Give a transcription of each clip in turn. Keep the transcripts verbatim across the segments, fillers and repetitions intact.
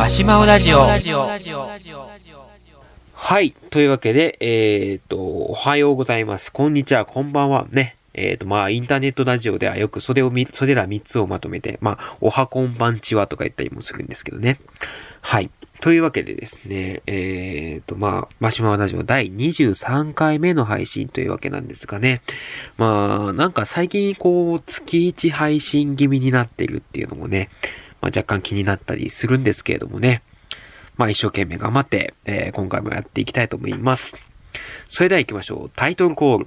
マシュマロラジオ。はい。 というわけで、えっと、おはようございます。こんにちは、こんばんは。ね。えっと、まあ、インターネットラジオではよくそれをみ、それらみっつをまとめて、まあ、おはこんばんちはとか言ったりもするんですけどね。はい。というわけでですね、えっと、まあ、マシュマロラジオだいにじゅうさんかいめの配信というわけなんですがね。まあ、なんか最近こう、月いち配信気味になっているっていうのもね、まあ、若干気になったりするんですけれどもね。まあ一生懸命頑張って、えー、今回もやっていきたいと思います。それでは行きましょう。タイトルコール。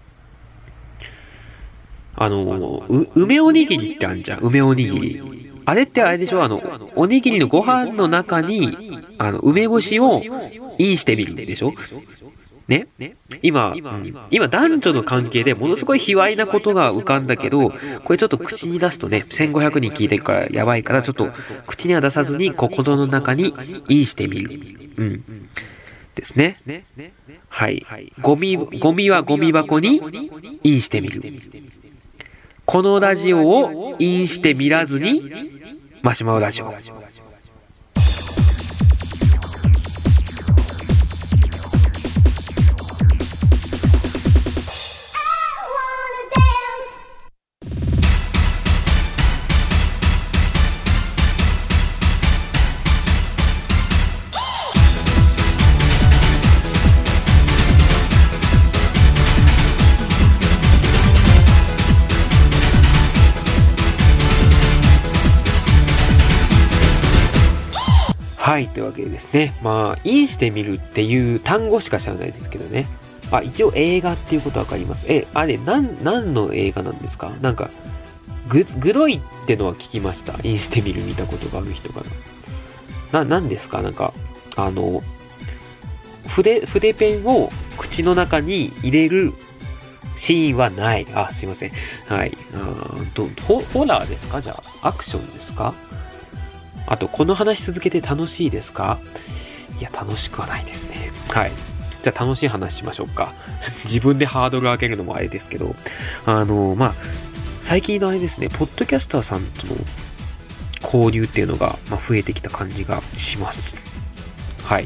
あの、う、梅おにぎりってあるじゃん。梅おにぎり。あれってあれでしょあの、おにぎりのご飯の中に、あの、梅干しをインしてみるでしょね今、うん、今男女の関係でものすごい卑猥なことが浮かんだけど、これちょっと口に出すとね、せんごひゃくにん聞いてるからやばいから、ちょっと口には出さずに心の中にインしてみる。うん。ですね。はい。ゴミ、ゴミはゴミ箱にインしてみる。このラジオをインしてみらずに、マシュマロラジオ。はい、というわけでですね。まあ、インしてみるっていう単語しか知らないですけどね。あ、一応映画っていうことわかります。え、あれ、なん、何の映画なんですか？なんか、ぐ、グロいってのは聞きました。インしてみる見たことがある人から。な、なんですか？なんか、あの、筆、筆ペンを口の中に入れるシーンはない。あ、すいません。はい。あと、ホ、ホラーですか？じゃあ、アクションですか？あと、この話続けて楽しいですか？いや、楽しくはないですね。はい。じゃあ、楽しい話しましょうか。自分でハードル上げるのもあれですけど、あの、まあ、最近のあれですね、ポッドキャスターさんとの交流っていうのが、まあ、増えてきた感じがします。はい。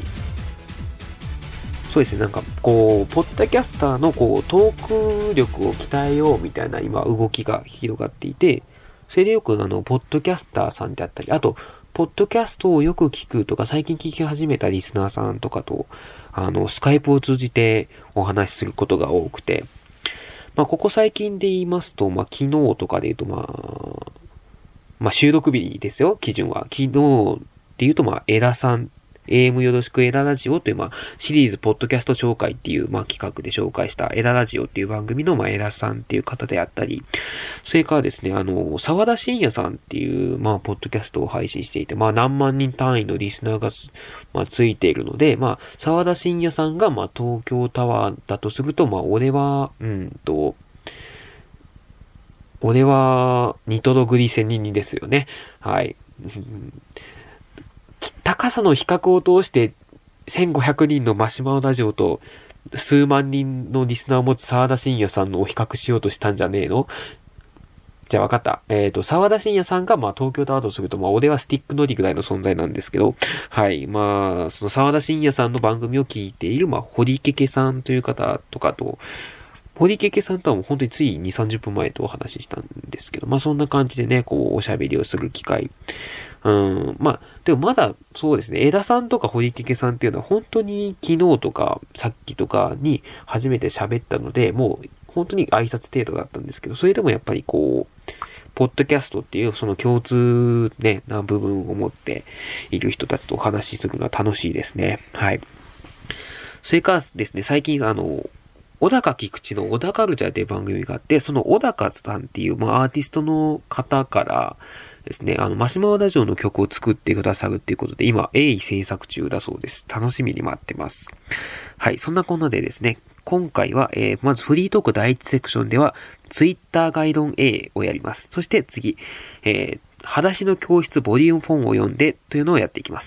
そうですね、なんか、こう、ポッドキャスターの、こう、トーク力を鍛えようみたいな、今、動きが広がっていて、それでよく、あの、ポッドキャスターさんであったり、あと、ポッドキャストをよく聞くとか、最近聞き始めたリスナーさんとかと、あの、スカイプを通じてお話しすることが多くて、まあ、ここ最近で言いますと、まあ、昨日とかで言うと、まあ、まあ、収録日ですよ、基準は。昨日で言うと、まあ、エラさん、エーエム よろしくエララジオという、まあ、シリーズポッドキャスト紹介っていう、まあ、企画で紹介したエララジオっていう番組の、まあ、エラさんっていう方であったり、それからですね、あの、沢田信也さんっていう、まあ、ポッドキャストを配信していて、まあ、何万人単位のリスナーが、まあ、ついているので、まあ、沢田信也さんが、まあ、東京タワーだとすると、まあ、俺は、うんと、俺は、ニトログリセニンですよね。はい。高さの比較を通して、せんごひゃくにんのマシュマロラジオと、数万人のリスナーを持つ沢田信也さんのを比較しようとしたんじゃねえの？じゃあ分かった。えっと、沢田信也さんが、まあ、東京タワーとすると、まあ、俺はスティックノリぐらいの存在なんですけど、はい。まあ、その沢田信也さんの番組を聞いている、まあ、堀ケケさんという方とかと、堀ケケさんとはもう本当についに、さんじゅっぷんまえとお話ししたんですけど、まあ、そんな感じでね、こう、おしゃべりをする機会。うん、まあ、でもまだ、そうですね、枝さんとか堀ケケさんっていうのは本当に昨日とか、さっきとかに初めて喋ったので、もう、本当に挨拶程度だったんですけど、それでもやっぱりこう、ポッドキャストっていうその共通ね、な部分を持っている人たちとお話しするのは楽しいですね。はい。それからですね、最近あの、小高菊池の小高カルチャーっていう番組があって、その小高さんっていう、まあ、アーティストの方からですね、あの、マシュマロラジオの曲を作ってくださるっていうことで、今、鋭意制作中だそうです。楽しみに待ってます。はい、そんなこんなでですね、今回は、えー、まずフリートーク第一セクションでは、ツイッターガイドン A をやります。そして次、えー、裸足の教室ボリュームフォンを読んでというのをやっていきます。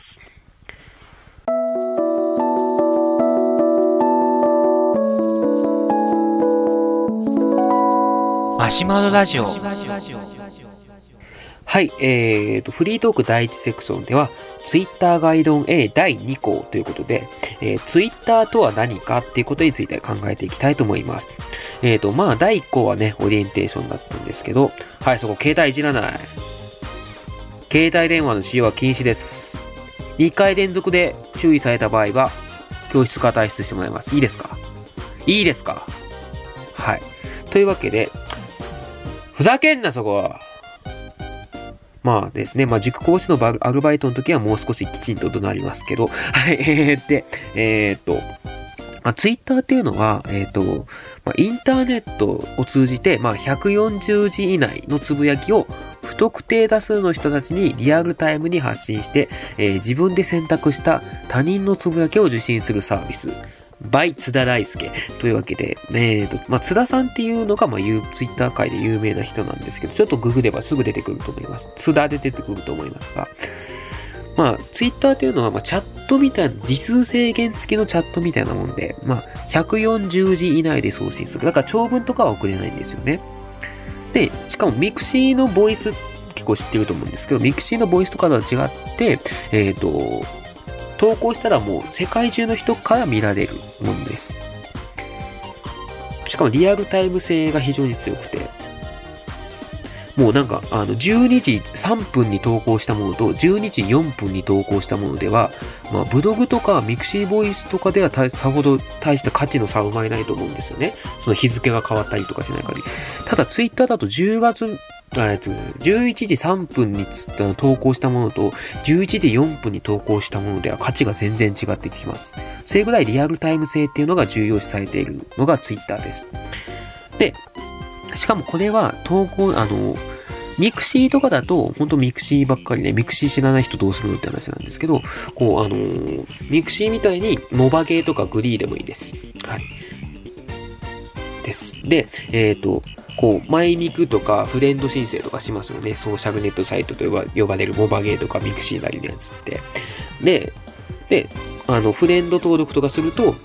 マシュマロラジオ。 はい、えーと、フリートーク第一セクションでは、 Twitter 概論 A だいに項ということで、えー、Twitter とは何かっていうことについて考えていきたいと思います。えっと、まあ、だいいっ項はね、オリエンテーションだったんですけど、はい、そこ、携帯いじらない。携帯電話の使用は禁止です。にかい連続で注意された場合は、教室から退出してもらいます。いいですか？いいですか？はい。というわけで、ふざけんな、そこは。まあですね、まあ塾講師のアルバイトの時はもう少しきちんと怒鳴りますけど、はい、えー、で、えー、っと、まあ、ツイッターっていうのは、えー、っと、まあ、インターネットを通じて、まあ、ひゃくよんじゅうじ以内のつぶやきを不特定多数の人たちにリアルタイムに発信して、えー、自分で選択した他人のつぶやきを受信するサービス。by 津田大介というわけで、えーと、まあ、津田さんっていうのが、まあ、ツイッター界で有名な人なんですけど、ちょっとググればすぐ出てくると思います。津田で出てくると思いますが、まあ、ツイッターっていうのは、まあ、チャットみたいな、字数制限付きのチャットみたいなもんで、まあ、ひゃくよんじゅうじ以内で送信する。だから長文とかは送れないんですよね。で、しかもミクシーのボイス、結構知ってると思うんですけど、ミクシーのボイスとかとは違って、えーと、投稿したらもう世界中の人から見られるものです。しかもリアルタイム性が非常に強くて、もうなんかあのじゅうにじさんぷんに投稿したものとじゅうにじよんぷんに投稿したものでは、まあ、ブログとかミクシーボイスとかではさほど大した価値の差は生まれないと思うんですよね。その日付が変わったりとかしない限り。ただツイッターだとじゅうがつじゅういちじさんぷんに投稿したものとじゅういちじよんぷんに投稿したものでは価値が全然違ってきます。それぐらいリアルタイム性っていうのが重要視されているのがツイッターです。で、しかもこれは投稿、あの、ミクシーとかだと、ほんとミクシーばっかりで、ミクシー知らない人どうするのって話なんですけど、こう、あのー、ミクシーみたいに、モバゲーとかグリーでもいいです。はい。です。で、えっと、こう、マイミクとかフレンド申請とかしますよね。ソーシャルネットサイトと呼ば呼ばれるモバゲーとかミクシーなりのやつって。で、で、あの、フレンド登録とかすると、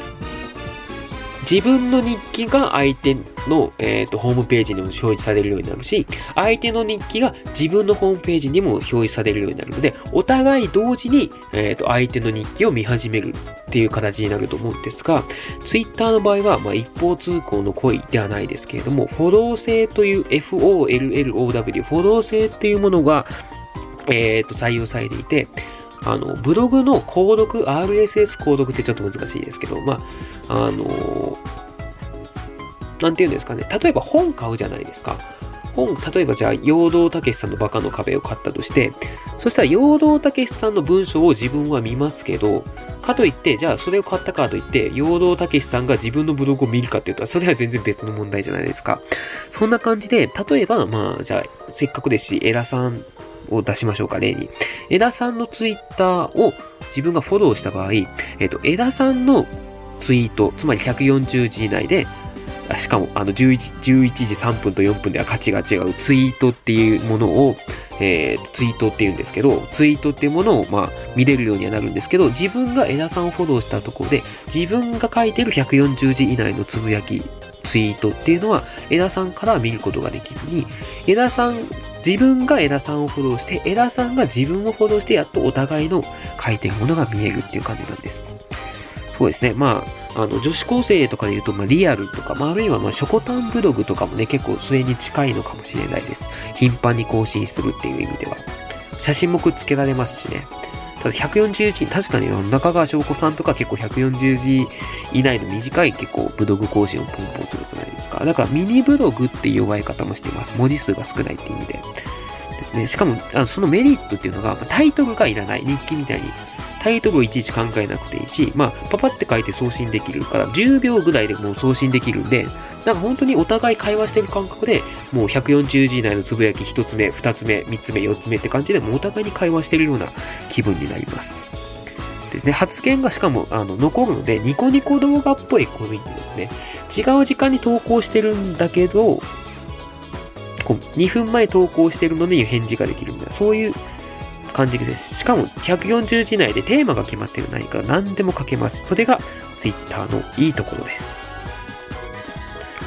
自分の日記が相手の、えーと、ホームページにも表示されるようになるし、相手の日記が自分のホームページにも表示されるようになるので、お互い同時に、えーと、相手の日記を見始めるっていう形になると思うんですが、ツイッターの場合は、まあ、一方通行の行為ではないですけれども、フォロー制という エフオーエルエルオーダブリュー、フォロー制っていうものが、えーと、採用されていて、あの、ブログの購読、アールエスエス 購読ってちょっと難しいですけど、まあ、あの、なんていうんですかね。例えば本買うじゃないですか。本、例えばじゃあ、陽動たけしさんのバカの壁を買ったとして、そしたら陽動たけしさんの文章を自分は見ますけど、かといって、じゃあそれを買ったからといって、陽動たけしさんが自分のブログを見るかって言ったら、それは全然別の問題じゃないですか。そんな感じで、例えば、まあ、じゃあ、せっかくですし、エラさん、を出しましょうか、例に。江田さんのツイッターを自分がフォローした場合、えっと、江田さんのツイート、つまりひゃくよんじゅうじ以内で、しかも、あの、じゅういち、じゅういちじさんぷんとよんぷんでは価値が違うツイートっていうものを、えー、ツイートって言うんですけど、ツイートっていうものを、まあ、見れるようにはなるんですけど、自分が江田さんをフォローしたところで、自分が書いてるひゃくよんじゅうじ以内のつぶやき、ツイートっていうのは、江田さんから見ることができずに、江田さん、自分が江田さんをフォローして、江田さんが自分をフォローして、やっとお互いの書いてるものが見えるっていう感じなんです。そうですね。まあ、あの、女子高生とかで言うと、まあ、リアルとか、まあ、あるいは、まあ、ショコタンブログとかもね、結構それに近いのかもしれないです。頻繁に更新するっていう意味では。写真もくっつけられますしね。ただひゃくよんじゅうじ、確かに中川翔子さんとか結構ひゃくよんじゅうじ以内の短い結構ブログ更新をポンポンするじゃないですか。だからミニブログっていう呼ばれ方もしています。文字数が少ないっていう意味で。ですね。しかも、あのそのメリットっていうのが、タイトルがいらない。日記みたいに。タイトルをいちいち考えなくていいし、まあ、パパって書いて送信できるから、じゅうびょうぐらいでもう送信できるんで、なんか本当にお互い会話してる感覚で、もうひゃくよんじゅうじ以内のつぶやきひとつめ、ふたつめ、みっつめ、よっつめって感じで、もうお互いに会話してるような気分になります。ですね。発言がしかも、あの、残るので、ニコニコ動画っぽいコミュニティですね。違う時間に投稿してるんだけど、こうにふんまえ投稿してるのに返事ができるみたいな、そういう感じです。しかもひゃくよんじゅうじ以内でテーマが決まっている何か何でも書けます。それが Twitter のいいところです。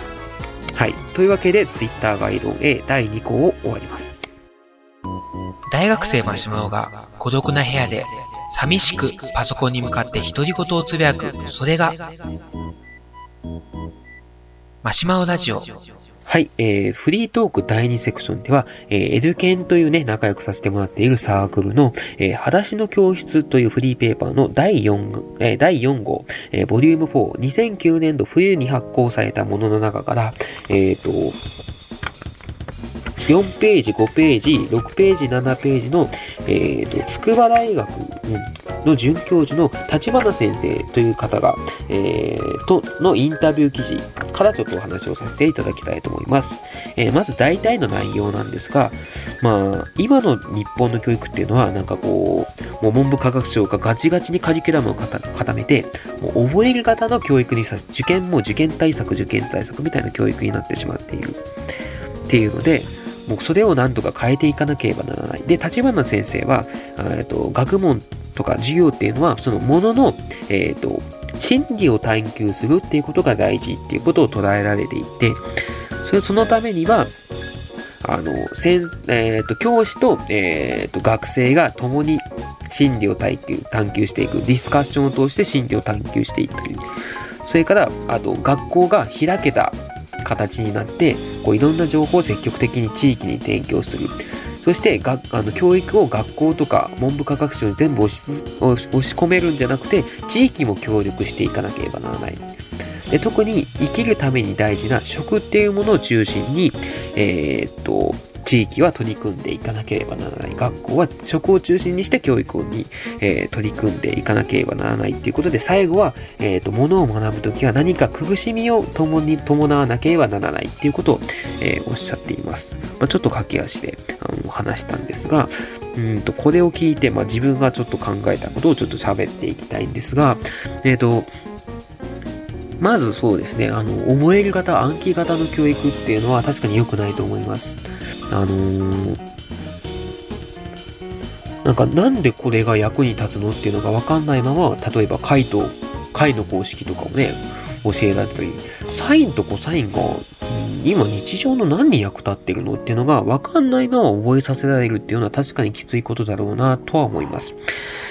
はい。というわけで Twitter 概論 A だいに項を終わります。 大学生マシュマロが孤独な部屋で寂しくパソコンに向かって独り言をつぶやく、それがマシュマロラジオ。 はい、えー、フリートークだいにセクションでは、えー、エドケンというね、仲良くさせてもらっているサークルの、えー、裸足の教室というフリーペーパーのだいよん、えー、だいよん号、えー、ボリュームフォー、にせんきゅうねんど冬に発行されたものの中から、えーと、よんページ、ごページ、ろくページ、ななページの、えーと、筑波大学の准教授の立花先生という方が、えー、と、のインタビュー記事からちょっとお話をさせていただきたいと思います。えー、まず大体の内容なんですが、まあ、今の日本の教育っていうのは、なんかこう、もう文部科学省がガチガチにカリキュラムを固めて、もう覚える型の教育にさせ、受験も受験対策、受験対策みたいな教育になってしまっている。っていうので、もうそれを何とか変えていかなければならない。で、立花先生は、えっと、学問とか授業っていうのは、そのものの、えっと、真理を探求するっていうことが大事っていうことを捉えられていて、それそのためには、あの、先、えっと、教師と、えっと、学生が共に真理を探求、探求していく。ディスカッションを通して真理を探求していくという。それから、あと、学校が開けた形になって、こういろんな情報を積極的に地域に提供する。そしてがあの教育を学校とか文部科学省に全部押し押し込めるんじゃなくて、地域も協力していかなければならない。で、特に生きるために大事な食っていうものを中心に、えー、っと地域は取り組んでいかなければならない。学校は食を中心にして教育に、えー、取り組んでいかなければならないということで、最後は、えー、と、ものを学ぶときは何か苦しみを共に伴わなければならないということを、えー、おっしゃっています。まあ、ちょっと駆け足であの話したんですが、うんとこれを聞いて、まあ、自分がちょっと考えたことをちょっと喋っていきたいんですが、えっ、ー、と、まずそうですね、あの、覚える型、暗記型の教育っていうのは確かに良くないと思います。あのー、なんかなんでこれが役に立つのっていうのがわかんないまま、例えば解と、解の公式とかをね、教えられたり、サインとコサインが、今日常の何に役立ってるのっていうのがわかんないまま覚えさせられるっていうのは確かにきついことだろうなとは思います。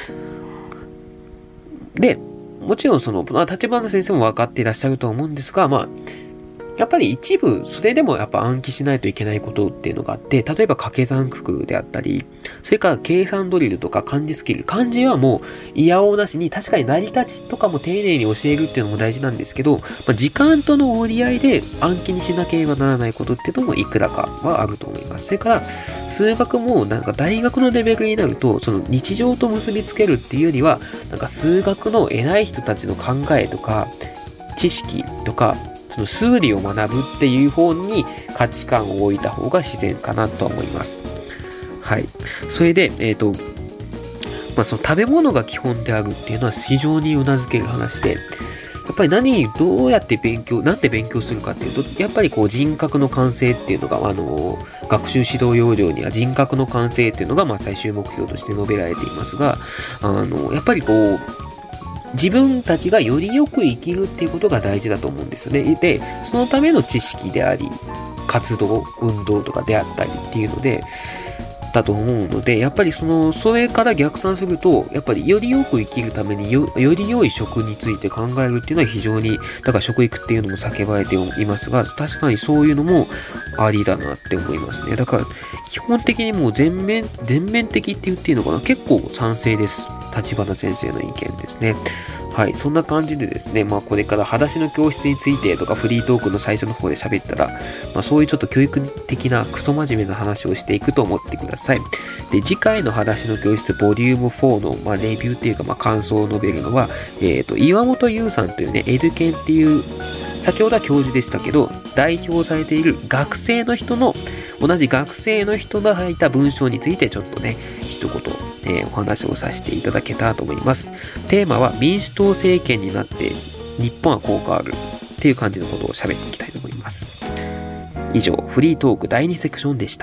で、もちろんその、まあ、立花先生も分かっていらっしゃると思うんですが、まあ、やっぱり一部、それでもやっぱ暗記しないといけないことっていうのがあって、例えば掛け算九九であったり、それから計算ドリルとか漢字スキル。漢字はもう、いやおうなしに、確かに成り立ちとかも丁寧に教えるっていうのも大事なんですけど、まあ、時間との折り合いで暗記にしなければならないことっていうのもいくらかはあると思います。それから、数学もなんか大学のレベルになると、その日常と結びつけるっていうよりは、なんか数学の偉い人たちの考えとか、知識とか、その数理を学ぶっていう方に価値観を置いた方が自然かなと思います。はい。それで、えっと、まあ、その食べ物が基本であるっていうのは非常にうなずける話で、やっぱり何、どうやって勉強、なんで勉強するかっていうと、やっぱりこう人格の完成っていうのが、あの、学習指導要領には人格の完成っていうのが、まあ最終目標として述べられていますが、あの、やっぱりこう、自分たちがよりよく生きるっていうことが大事だと思うんですよね。で、そのための知識であり、活動、運動とかであったりっていうので、だと思うので、やっぱりその、それから逆算すると、やっぱりよりよく生きるためによ、より良い食について考えるっていうのは非常に、だから食育っていうのも叫ばれていますが、確かにそういうのもありだなって思いますね。だから、基本的にもう全面、全面的って言っていいのかな、結構賛成です。立花先生の意見ですね。はい。そんな感じでですね、まあこれから裸足の教室についてとかフリートークの最初の方で喋ったら、まあそういうちょっと教育的なクソ真面目な話をしていくと思ってください。で、次回の裸足の教室ボリュームフォーの、まあ、レビューっていうかまあ感想を述べるのは、えっと、岩本優さんというね、エドケンっていう、先ほどは教授でしたけど、代表されている学生の人の、同じ学生の人が書いた文章についてちょっとね、一言、えー、お話をさせていただけたらと思います。テーマは民主党政権になって日本はこう変わるっていう感じのことを喋っていきたいと思います。以上、フリートークだいにセクションでした。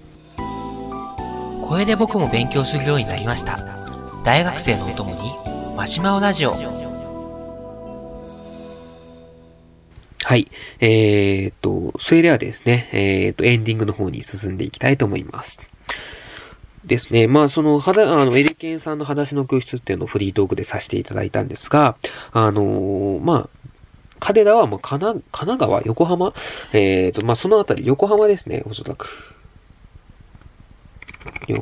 これで僕も勉強するようになりました。大学生のお供にマシュマロラジオ。 はい。えー、っと、それではですね、えー、っと、エンディングの方に進んでいきたいと思います。 ですね。まあ、その、はだ、あの、エリケンさんの裸足の教室っていうのをフリートークでさせていただいたんですが、あのー、まあ、彼らは、まあ、神奈、神奈川、横浜えっと、まあ、そのあたり、横浜ですね、おそらく。よ、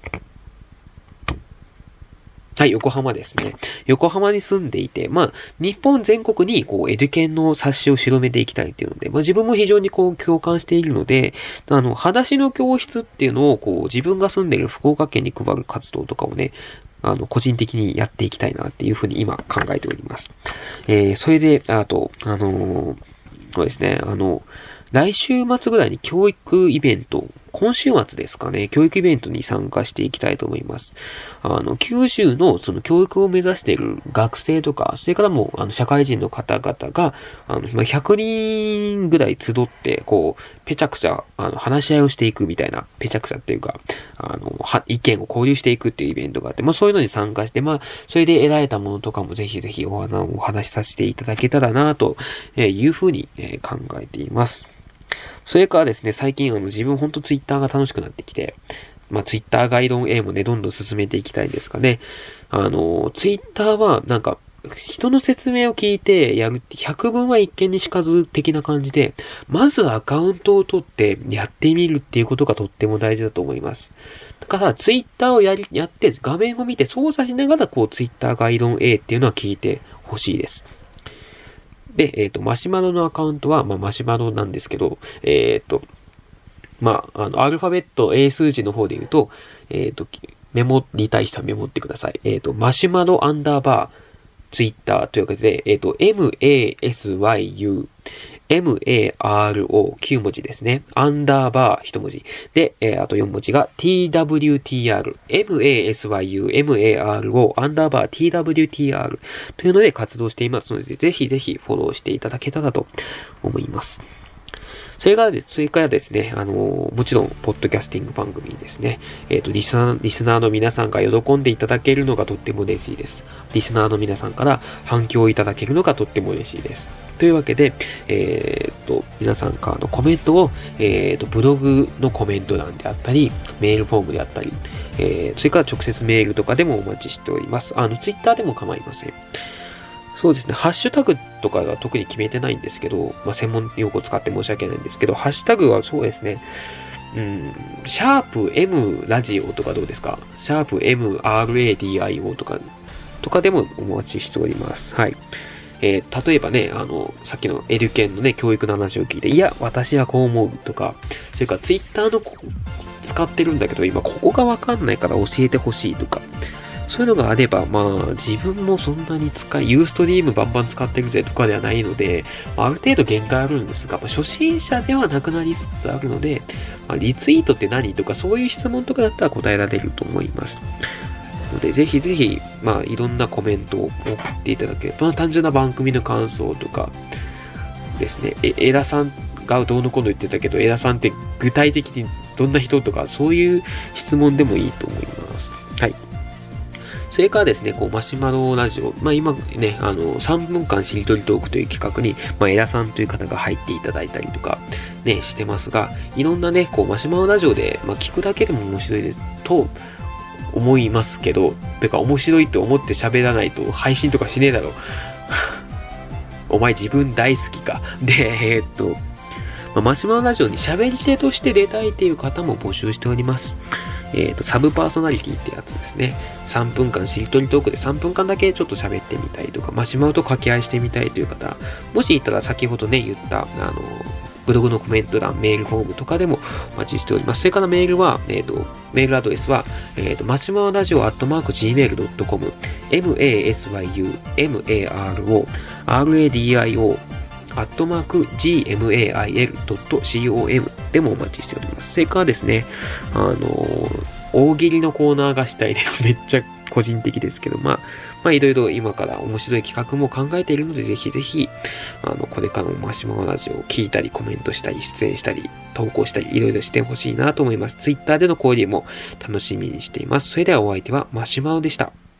はい、横浜ですね。横浜に住んでいて、まあ、日本全国に、こう、エデュケンの冊子を広めていきたいっていうので、まあ、自分も非常にこう、共感しているので、あの、裸足の教室っていうのを、こう、自分が住んでいる福岡県に配る活動とかをね、あの、個人的にやっていきたいなっていうふうに今考えております。えー、それで、あと、あのー、そうですね、あの、来週末ぐらいに教育イベント、今週末ですかね、教育イベントに参加していきたいと思います。あの、九州のその教育を目指している学生とか、それからもう、あの、社会人の方々が、あの、今ひゃくにんぐらい集って、こう、ぺちゃくちゃ、あの、話し合いをしていくみたいな、ぺちゃくちゃっていうか、あの、は、意見を交流していくっていうイベントがあって、まあそういうのに参加して、まあ、それで得られたものとかもぜひぜひお話お話しさせていただけたらなというふうに考えています。それからですね、最近あの自分ほんとツイッターが楽しくなってきて、まあツイッターガイドン A もね、どんどん進めていきたいんですかね。あの、ツイッターはなんか、人の説明を聞いてやるって百聞は一見にしかず的な感じで、まずアカウントを取ってやってみるっていうことがとっても大事だと思います。だからツイッターをやり、やって画面を見て操作しながらこうツイッターガイドン A っていうのは聞いてほしいです。で、えっと、マシュマロのアカウントは、まあ、マシュマロなんですけど、えっと、まあ、あの、アルファベット英数字の方で言うと、えっと、メモりたい人はメモってください。えっと、マシュマロアンダーバー、ツイッターというわけで、えっと、エムエーエスワイユー、エムエーアールオー、きゅう文字ですね。アンダーバー、いち文字。で、えー、あとよん文字が ティーダブリューティーアール、エムエーエスワイユー、エムエーアールオー、アンダーバー、ティーダブリューティーアール というので活動していますので、ぜひぜひフォローしていただけたらと思います。それからです、それからですね、あのー、もちろん、ポッドキャスティング番組ですね。えっと、リスナー、リスナーの皆さんが喜んでいただけるのがとっても嬉しいです。リスナーの皆さんから反響をいただけるのがとっても嬉しいです。というわけで、えー、っと、皆さんからのコメントを、えー、っと、ブログのコメント欄であったり、メールフォームであったり、えー、それから直接メールとかでもお待ちしております。あの、ツイッターでも構いません。そうですね、ハッシュタグとかが特に決めてないんですけど、まあ、専門用語を使って申し訳ないんですけど、ハッシュタグはそうですね、うん、シャープ M ラジオとかどうですか？シャープ M アールエーディーアイオー とか、とかでもお待ちしております。はい。えー、例えばね、あの、さっきのエデュケンのね、教育の話を聞いて、いや、私はこう思うとか、それからツイッターの使ってるんだけど、今ここがわかんないから教えてほしいとか、そういうのがあれば、まあ、自分もそんなに使い、ユーストリームバンバン使ってるぜとかではないので、ある程度限界あるんですが、まあ、初心者ではなくなりつつあるので、まあ、リツイートって何とか、そういう質問とかだったら答えられると思います。ので、ぜひぜひ、まあ、いろんなコメントを送っていただければ、単純な番組の感想とかですね、え、エラさんがどうのこうの言ってたけど、エラさんって具体的にどんな人とか、そういう質問でもいいと思います。はい。それからですね、こう、マシュマロラジオ、まあ今ね、あの、さんぷんかんしりとりトークという企画に、まあ、エラさんという方が入っていただいたりとか、ね、してますが、いろんなね、こう、マシュマロラジオで、まあ聞くだけでも面白いですと、思いますけど、てか面白いと思って喋らないと配信とかしねえだろ。お前自分大好きか。で、えー、っと、まあ、マシュマロラジオに喋り手として出たいっていう方も募集しております。えっと、サブパーソナリティってやつですね。さんぷんかんしりとりトークでさんぷんかんだけちょっと喋ってみたいとか、マシュマロと掛け合いしてみたいという方、もしいたら先ほどね、言った、あの、ブログのコメント欄、メールフォームとかでもお待ちしております。それからメールは、えっと、メールアドレスは、えっと、マシュマロラジオアットマーク ジーメールドットコム、マsyumaro、radio、アットマーク ジーメールドットコム でもお待ちしております。それからですね、あのー、大喜利のコーナーがしたいです。めっちゃ個人的ですけど、まあ、まあいろいろ今から面白い企画も考えているので、ぜひぜひ、あの、これからのマシュマロラジオを聞いたり、コメントしたり、出演したり、投稿したり、いろいろしてほしいなと思います。ツイッターでの交流も楽しみにしています。それではお相手はマシュマロでした。